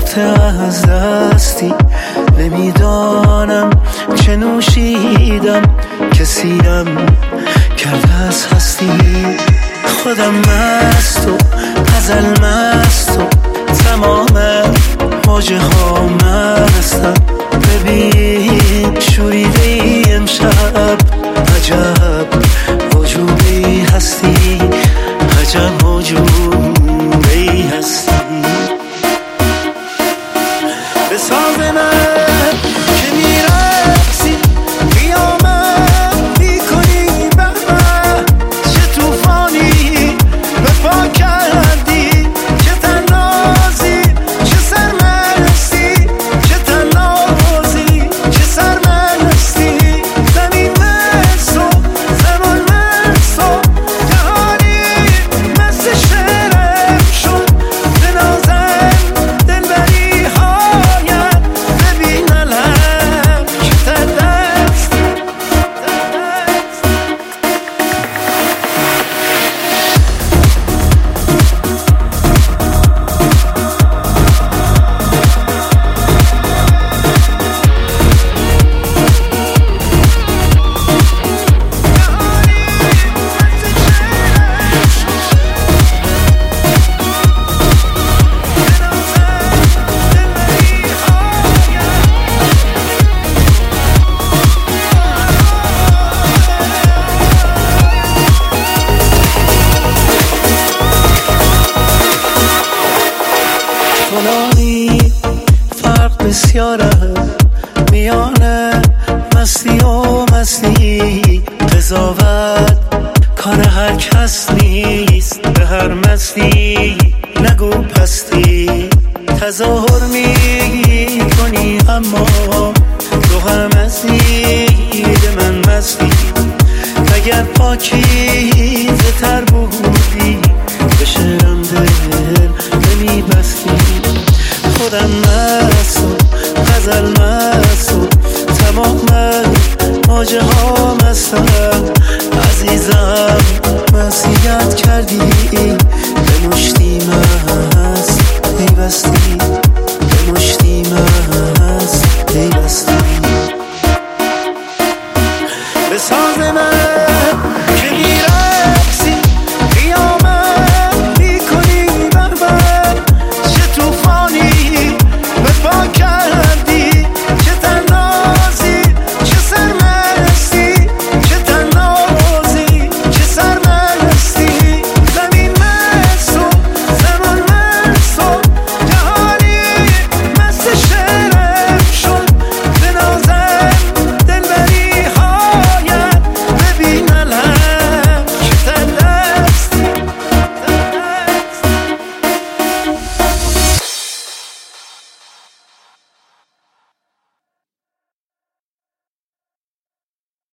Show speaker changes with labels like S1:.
S1: رفته از دستی، نمیدانم چه نوشیدم که سیرم کرده از هستی. خودم مست و غزل مست و تمام موجه ها مستم. ببین شوریده ای امشب، عجب وجودی هستی، عجب وجودی هستی. به ساز من که میرقصی قیامت میکنی، بهمه چه توفانی به پا کردی، چه تنازی چه سرمستی، چه تنازی چه سرمستی. زمین مست و زمان مست و جهانی مست شعرم شد. بنازم دلبری هایم، ببین علم که تردست. فلانی فرق بسیاره میان مستی و مستی، قضاوت کار هر کس نیست. به هر مستی نگو پستی، تظاهر میکنی اما تو هم مزید من مستی. اگر پاکیزه تر بودی به شعرم دل نمیبستی. خودم مست و غزل مست و تمام موجه ها مستم. عزیزم مسیحیت کردی، به مشتی مست پیوستی.